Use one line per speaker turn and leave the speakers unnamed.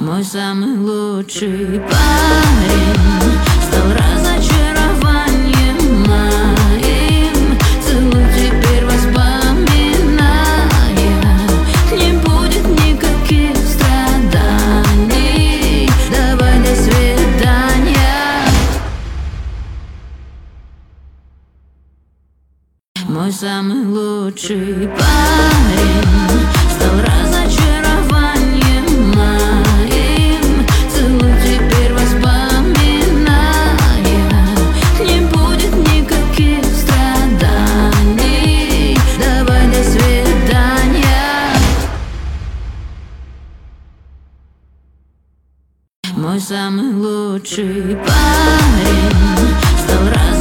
Мой самый лучший парень стал разочарованием моим. Целуй теперь воспоминания, не будет никаких страданий. Давай, до свидания. Мой самый лучший парень стал разочарованием моим. Целуй теперь воспоминания, не будет никаких страданий. Давай, до свидания. Мой самый лучший парень стал